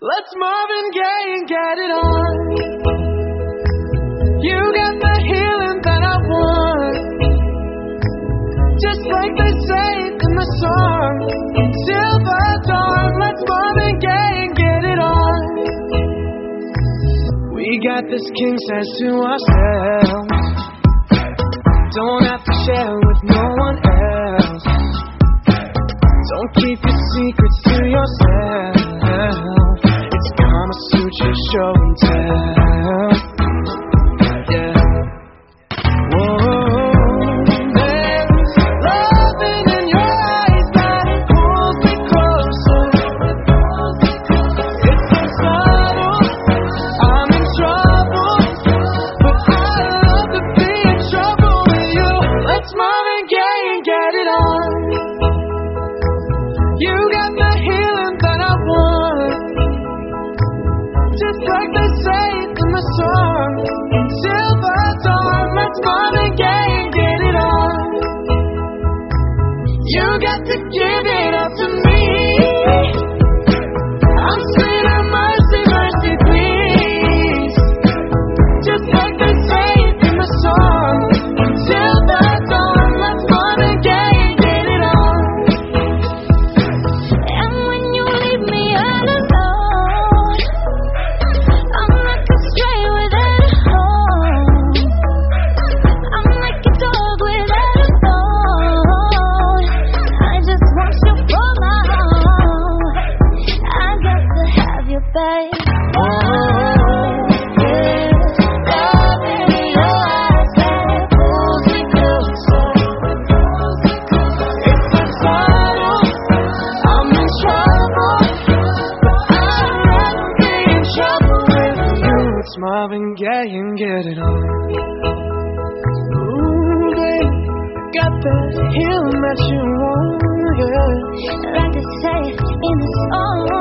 Let's Marvin Gaye and get it on. You got the healing that I want, just like they say in the song, Silver Dawn. Let's Marvin Gaye and get it on. We got this king size to ourselves, don't have to share with no one else. Don't keep your secrets to yourself. It's Kama Sutra show and tell. Yeah. Whoa. There's loving in your eyes that pulls me closer. It's so subtle, I'm in trouble, but I love to be in trouble with you. Let's Marvin Gaye and get it on. You got the healing that I want, just like they say in the song, Silver Dawn. Let's Marvin Gaye and get it on. You got to give it up to me. I'm screaming mercy, mercy, please, just like they say in the song, Silver Dawn. Let's Marvin Gaye and get it on. And when you leave me all alone, I'm like a stray without a home. I'm like a dog without a bone. I just want you for my home. I got to have you, babe. There's love in your eyes that pulls me closer. It's so subtle, I'm in trouble, but I'd rather be in trouble with you. It's Marvin Gaye and get it on. Ooh, babe, got that healing that you want, yeah. Like I say in the song.